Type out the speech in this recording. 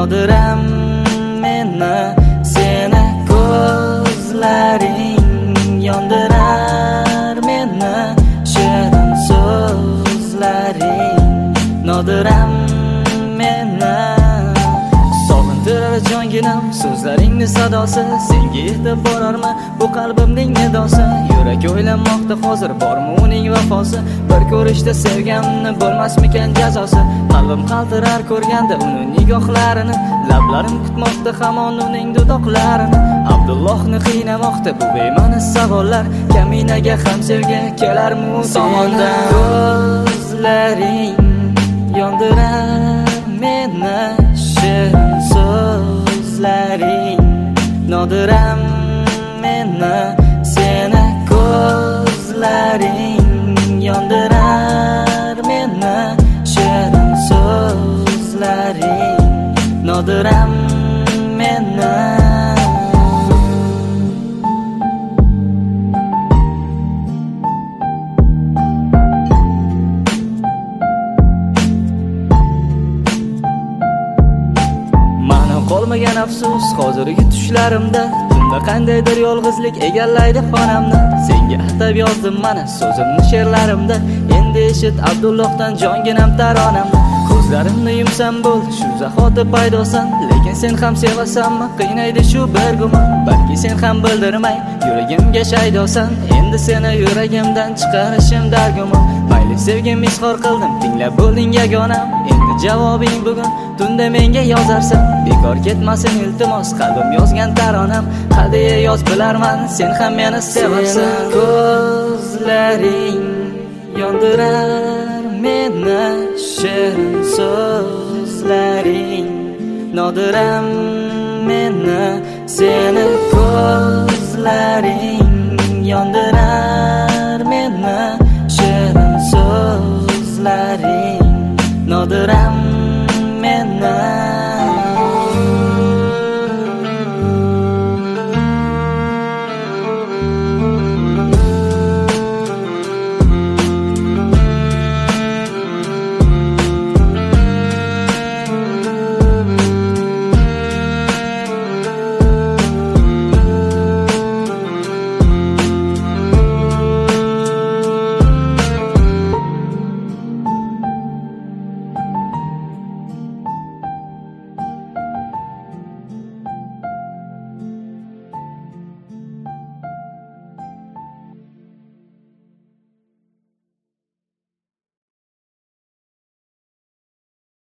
nodiram meni, seni ko'zlaring yondirar meni, shirin so'zlaring nodiram meni. Sog'intirar jonginam so'zlaringni sadosi, senga yetib borarmi bu qalbimning nidosi. Yurak o'ylamoqda hozir bormi uning vafosi, bir ko'rishda sevganni bo'lmasmikan jazosi. Qalbim qaltirar ko'rganda uni nigohlarini, lablarim kutmoqda hamon uning dudoqlarini. Abdullohni qiynamoqda bu bema'ni savollar, kaminaga ham sevgi kelarmi u tomondan. Ko'zlaring yondirar meni, shirin so'zlaring nodiram meni, seni ko'zlaring yondirar meni, shirin so'zlaring nodiram meni. Qolmagan afsus hozirgi tushlarimda, tunda qandaydir yolg'izlik egallaydi xonamni. Senga atab yozdim mana so'zimni she'rlarimda, endi eshit Abdullohdan jonginam taronamni. Ko'zlarimni yumsam bo'ldi shu zahoti paydosan, lekin sen ham sevasanmi qiynaydi shu bir gumon. Balki sen ham bildirmay yuragimga shaydosan, endi seni yuragimdan chiqarishim dargumon. Mayli sevgim izhor qildim, tinglab bo'lding yagonam, endi javobing bugun tunda menga yozarsan. Bekor ketmasin iltimos qalbim yozgan taronam, hadya yoz bilarman sen ham meni sevarsan. Ko'zlaring yondirar meni, shirin so'zlaring nodiram meni, seni ko'zlaring yondirar meni, shirin so'zlaring nodiram meni.